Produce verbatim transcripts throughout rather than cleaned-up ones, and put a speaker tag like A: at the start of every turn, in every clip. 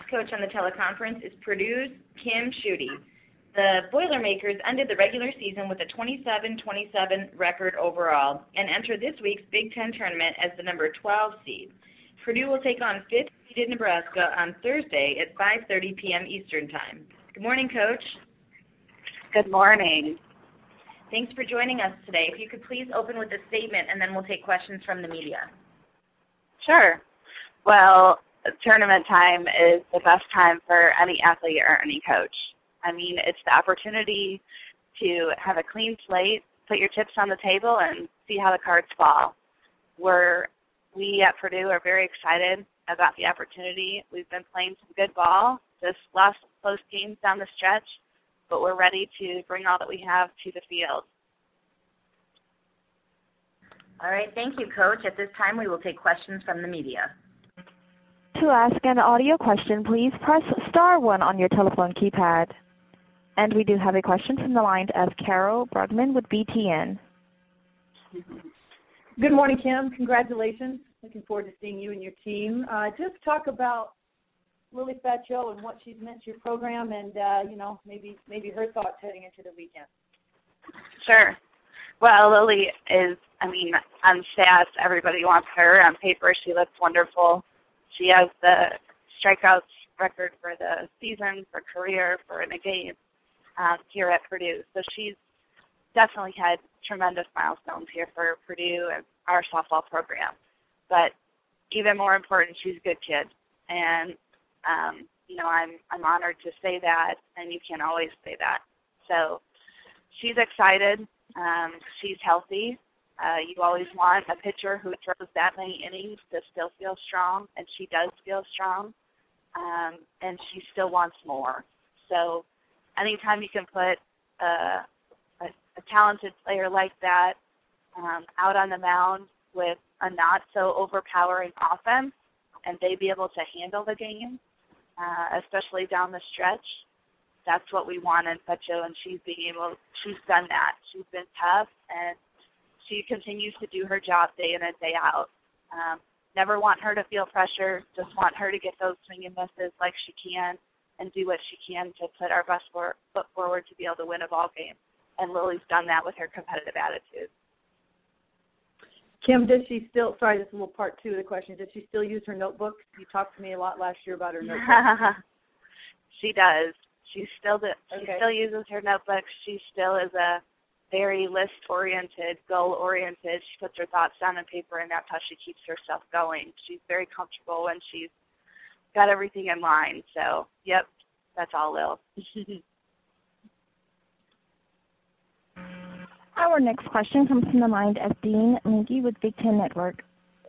A: coach on the teleconference is Purdue's Kim Schutte. The Boilermakers ended the regular season with a twenty-seven twenty-seven record overall and enter this week's Big Ten tournament as the number twelve seed. Purdue will take on fifth-seeded Nebraska on Thursday at five thirty p.m. Eastern Time. Good morning, Coach.
B: Good morning.
A: Thanks for joining us today. If you could please open with a statement, and then we'll take questions from the media.
B: Sure. Well, tournament time is the best time for any athlete or any coach. I mean, it's the opportunity to have a clean slate, put your chips on the table, and see how the cards fall. We're, we at Purdue are very excited about the opportunity. We've been playing some good ball, just lost close games down the stretch, but we're ready to bring all that we have to the field.
A: All right, thank you, Coach. At this time, we will take questions from the media.
C: To ask an audio question, please press star one on your telephone keypad. And we do have a question from the line of Carol Brugman with B T N.
D: Good morning, Kim. Congratulations. Looking forward to seeing you and your team. Uh, just talk about Lily Fatjo and what she's meant to your program, and uh, you know, maybe maybe her thoughts heading into the weekend.
B: Sure. Well, Lily is, I mean, on stats, everybody wants her. On paper, she looks wonderful. She has the strikeouts record for the season, for career, for in a game um, here at Purdue. So she's definitely had tremendous milestones here for Purdue and our softball program. But even more important, she's a good kid. And, um, you know, I'm I'm honored to say that, and you can't always say that. So she's excited. Um, she's healthy. Uh, you always want a pitcher who throws that many innings to still feel strong, and she does feel strong, um, and she still wants more. So anytime you can put a, a, a talented player like that um, out on the mound with a not-so-overpowering offense, and they be able to handle the game, uh, especially down the stretch, that's what we want in Fatjo, and she's being able, she's done that. She's been tough, and she continues to do her job day in and day out. Um, never want her to feel pressure, just want her to get those swing and misses like she can and do what she can to put our best for, foot forward to be able to win a ball game. And Lily's done that with her competitive attitude.
D: Kim, does she still, sorry, this is a little part two of the question, does she still use her notebook? You talked to me a lot last year about her notebook.
B: She does. She still, do, she
D: okay.
B: still uses her notebook. She still is a very list-oriented, goal-oriented. She puts her thoughts down on paper, and that's how she keeps herself going. She's very comfortable, and she's got everything in line. So, yep, that's all Lil.
C: Our next question comes from the line of Dean Linke with Big Ten Network.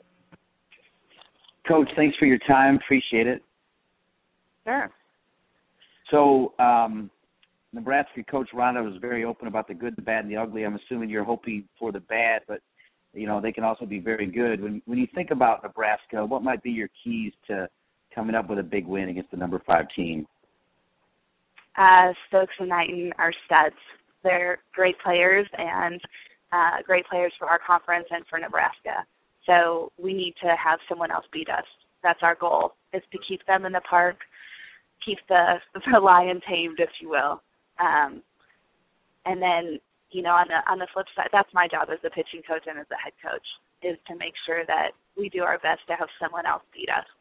E: Coach, thanks for your time. Appreciate it.
B: Sure.
E: So, um, Nebraska coach Rhonda was very open about the good, the bad, and the ugly. I'm assuming you're hoping for the bad, but, you know, they can also be very good. When when you think about Nebraska, what might be your keys to coming up with a big win against the number five team?
B: Uh, Stokes and Knighton are studs. They're great players and uh, great players for our conference and for Nebraska. So we need to have someone else beat us. That's our goal, is to keep them in the park, keep the, the lion tamed, if you will. Um, and then, you know, on the on the flip side, that's my job as the pitching coach and as the head coach, is to make sure that we do our best to have someone else beat us.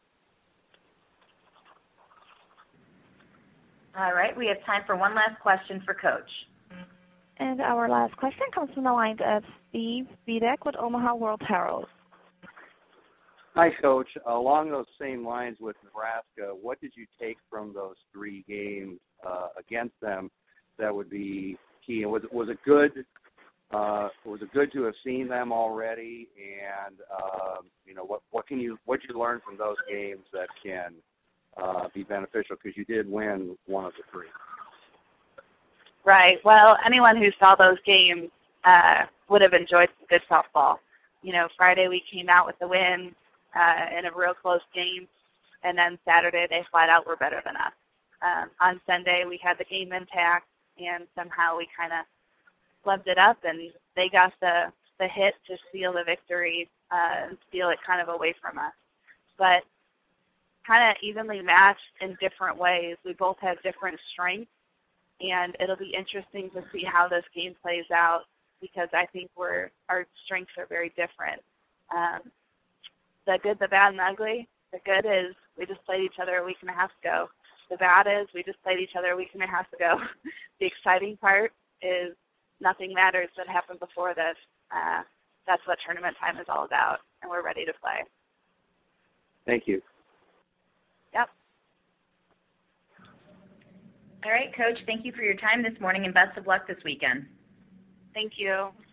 A: All right, we have time for one last question for Coach.
C: And our last question comes from the line of Steve Videk with Omaha World Herald.
F: Hi, Coach. Along those same lines with Nebraska, what did you take from those three games uh, against them that would be key? And was it was it good? Uh, was it good to have seen them already? And uh, you know, what what can you what did you learn from those games that can uh, be beneficial? Because you did win one of the three.
B: Right. Well, anyone who saw those games uh, would have enjoyed some good softball. You know, Friday we came out with the win uh, in a real close game, and then Saturday they flat out were better than us. Um, on Sunday we had the game intact, and somehow we kind of flubbed it up, and they got the, the hit to seal the victory uh, and steal it kind of away from us. But kind of evenly matched in different ways. We both have different strengths, and it'll be interesting to see how this game plays out because I think we're our strengths are very different. Um, the good, the bad, and the ugly. The good is we just played each other a week and a half ago. The bad is we just played each other a week and a half ago. The exciting part is nothing matters that happened before this. Uh, that's what tournament time is all about, and we're ready to play.
F: Thank you.
B: Yep.
A: All right, Coach, thank you for your time this morning, and best of luck this weekend.
B: Thank you.